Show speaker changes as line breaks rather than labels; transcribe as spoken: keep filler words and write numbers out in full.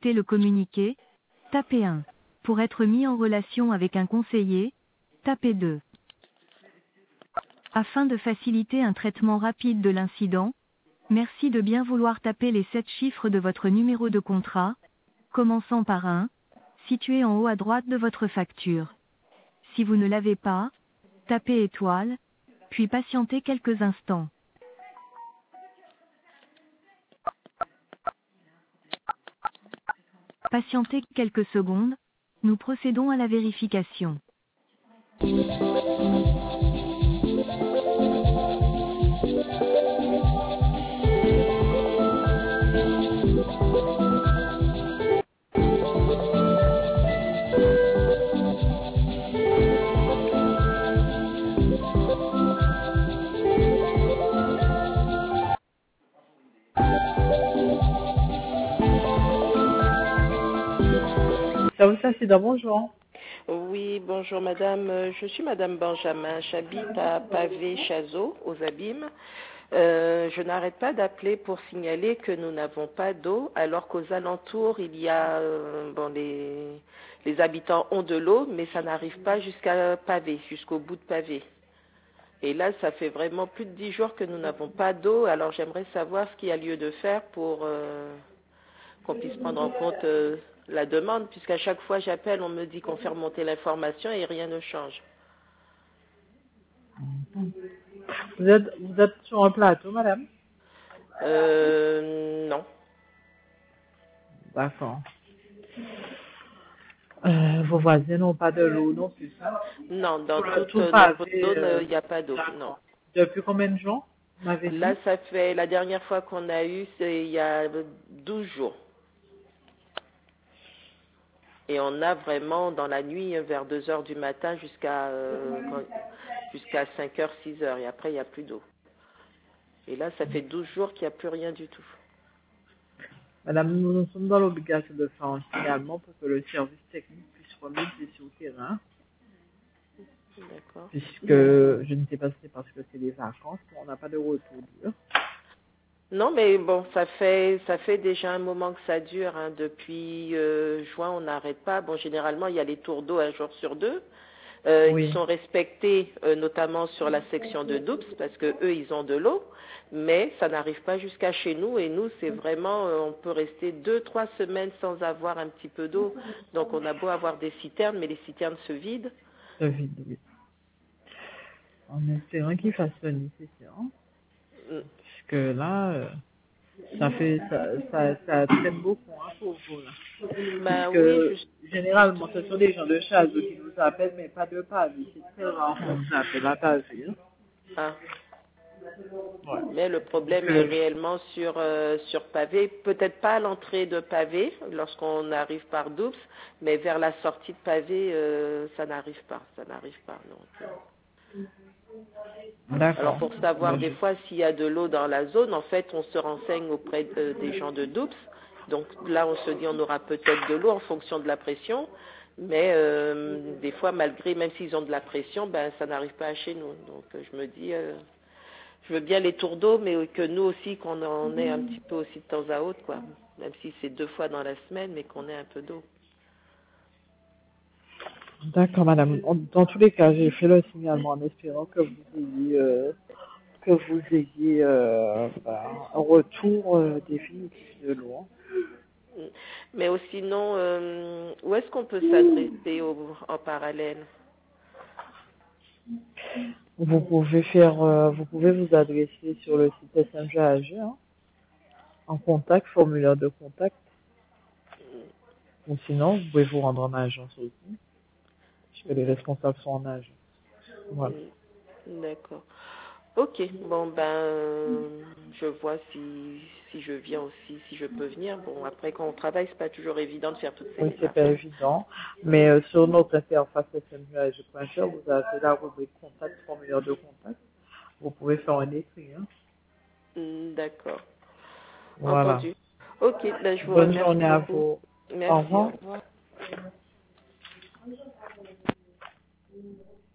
souhaitez le communiquer, tapez un. Pour être mis en relation avec un conseiller, tapez deux. Afin de faciliter un traitement rapide de l'incident, merci de bien vouloir taper les sept chiffres de votre numéro de contrat, commençant par un, situé en haut à droite de votre facture. Si vous ne l'avez pas, tapez étoile, puis patientez quelques instants. Patientez quelques secondes, nous procédons à la vérification.
Ça vous ça c'est dans bonjour.
Oui, bonjour madame. Euh, Je suis madame Benjamin. J'habite à Pavé, Chazot, aux Abîmes. Euh, je n'arrête pas d'appeler pour signaler que nous n'avons pas d'eau, alors qu'aux alentours, il y a, euh, bon, les, les habitants ont de l'eau, mais ça n'arrive pas jusqu'à Pavé, jusqu'au bout de Pavé. Et là, ça fait vraiment plus de dix jours que nous n'avons pas d'eau, alors j'aimerais savoir ce qu'il y a lieu de faire pour euh, qu'on puisse prendre en compte euh, la demande, puisqu'à chaque fois j'appelle, on me dit qu'on fait remonter l'information et rien ne change.
Vous êtes, vous êtes sur un plateau, madame?
Euh, non.
D'accord. Euh, vos voisins n'ont pas de l'eau non plus, ça?
Non, dans
Tout,
toute
tout
notre
pavé,
zone,
euh,
il n'y a pas d'eau, non.
d'accord. Depuis combien de jours, vous m'avez
Là,
dit?
ça fait, la dernière fois qu'on a eu, c'est il y a douze jours. Et on a vraiment, dans la nuit, vers deux heures du matin jusqu'à euh, jusqu'à cinq heures, six heures. Et après, il n'y a plus d'eau. Et là, ça fait douze jours qu'il n'y a plus rien du tout.
Madame, nous, nous sommes dans l'obligation de faire un signalement pour que le service technique puisse remonter sur le terrain,
D'accord.
puisque je ne sais pas si c'est parce que c'est les vacances, mais on n'a pas de retour dur.
Non, mais bon, ça fait ça fait déjà un moment que ça dure. Hein. Depuis euh, juin, on n'arrête pas. Bon, généralement, il y a les tours d'eau un jour sur deux. Euh,
Oui.
Ils sont respectés, euh, notamment sur la section de Doubs, parce que eux, ils ont de l'eau, mais ça n'arrive pas jusqu'à chez nous. Et nous, c'est vraiment, euh, on peut rester deux, trois semaines sans avoir un petit peu d'eau. Donc, on a beau avoir des citernes, mais les citernes se vident.
Ça vide, oui. En espérant qu'il fasse le nécessaire.
Mm.
Puisque là, euh, ça fait, ça, ça, ça traîne beaucoup, hein, pour vous, là.
Ben oui,
Puisque,
juste.
généralement, ce sont des gens de chasse qui nous appellent, mais pas de pavé. C'est très rare qu'on nous appelle à pavé, hein.
Ah.
Ouais.
Mais le problème
Donc,
est
euh,
réellement sur, euh, sur pavé, peut-être pas à l'entrée de pavé, lorsqu'on arrive par Doubs, mais vers la sortie de pavé, euh, ça n'arrive pas, ça n'arrive pas. Donc, euh. Alors
d'accord.
pour savoir
Ben,
des
je-
fois s'il y a de l'eau dans la zone, en fait, on se renseigne auprès de- des gens de Doubs. Donc là, on se dit on aura peut-être de l'eau en fonction de la pression, mais euh, des fois, malgré, même s'ils ont de la pression, ben ça n'arrive pas à chez nous. Donc euh, je me dis. Euh, Je veux bien les tours d'eau, mais que nous aussi, qu'on en ait un petit peu aussi de temps à autre, quoi. Même si c'est deux fois dans la semaine, mais qu'on ait un peu d'eau.
D'accord, madame. En- Dans tous les cas, j'ai fait le signalement en espérant que vous ayez, euh, que vous ayez euh, bah, un retour euh, définitif de l'eau, hein.
Mais aussi, sinon, euh, où est-ce qu'on peut s'adresser au- en parallèle?
Vous pouvez faire, euh, vous pouvez vous adresser sur le site S M G A G, hein, en contact, formulaire de contact, ou sinon, vous pouvez vous rendre en agence aussi, puisque les responsables sont en agence. Voilà.
Mm, D'accord. Ok, bon ben, euh, je vois si, si je viens aussi, si je peux venir. Bon, après quand on travaille, c'est pas toujours évident de faire toutes ces
Oui, c'est pas
démarches.
évident, mais euh, sur notre interface S M G A G point F R, vous avez la rubrique contact, formulaire de contact. Vous pouvez faire un écrit, hein.
Mm, D'accord.
Voilà.
Entendu. Ok, ben je vous
Bonne
remercie
journée à
beaucoup.
vous. Au
Merci, au
revoir.
revoir.